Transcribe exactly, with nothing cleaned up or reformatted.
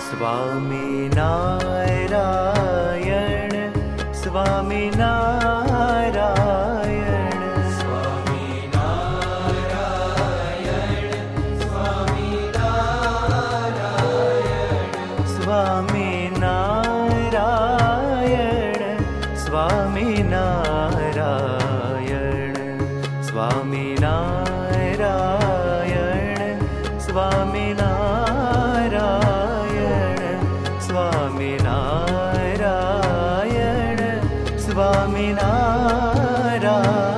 Swaminarayan Swaminarayan Swaminarayan Swaminarayan Swaminarayan Swaminarayan Swaminarayan Swaminarayan Swaminarayan Swaminarayan